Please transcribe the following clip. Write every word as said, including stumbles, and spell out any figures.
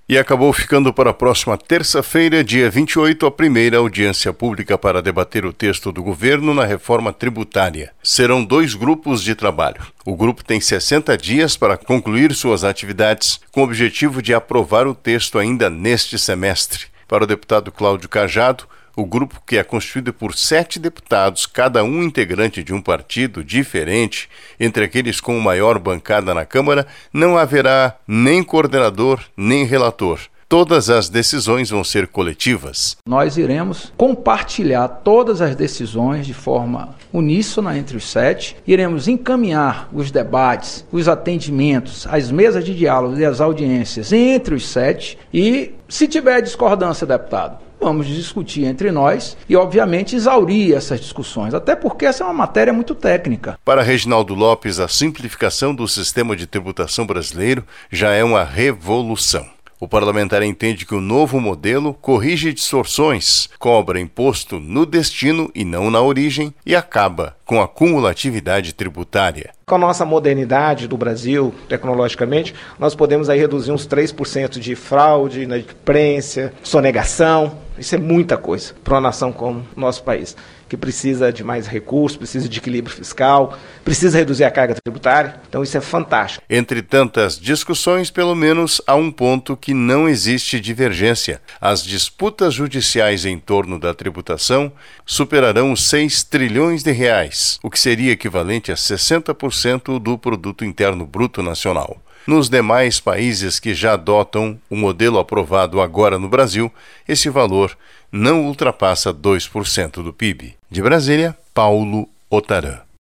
E acabou ficando para a próxima terça-feira, dia vinte e oito, a primeira audiência pública para debater o texto do governo na reforma tributária. Serão dois grupos de trabalho. O grupo tem sessenta dias para concluir suas atividades, com o objetivo de aprovar o texto ainda neste semestre. Para o deputado Cláudio Cajado, o grupo, que é constituído por sete deputados, cada um integrante de um partido diferente, entre aqueles com maior bancada na Câmara, não haverá nem coordenador nem relator. Todas as decisões vão ser coletivas. Nós iremos compartilhar todas as decisões de forma uníssona entre os sete. Iremos encaminhar os debates, os atendimentos, as mesas de diálogo e as audiências entre os sete. E, se tiver discordância, deputado, vamos discutir entre nós e, obviamente, exaurir essas discussões, até porque essa é uma matéria muito técnica. Para Reginaldo Lopes, a simplificação do sistema de tributação brasileiro já é uma revolução. O parlamentar entende que o novo modelo corrige distorções, cobra imposto no destino e não na origem e acaba com a cumulatividade tributária. Com a nossa modernidade do Brasil, tecnologicamente, nós podemos aí reduzir uns três por cento de fraude, inadimplência, sonegação. Isso é muita coisa para uma nação como o nosso país, que precisa de mais recursos, precisa de equilíbrio fiscal, precisa reduzir a carga tributária. Então isso é fantástico. Entre tantas discussões, pelo menos há um ponto que não existe divergência. As disputas judiciais em torno da tributação superarão os seis trilhões de reais, o que seria equivalente a sessenta por cento do produto interno bruto nacional. Nos demais países que já adotam o modelo aprovado agora no Brasil, esse valor não ultrapassa dois por cento do P I B. De Brasília, Paulo Otarã.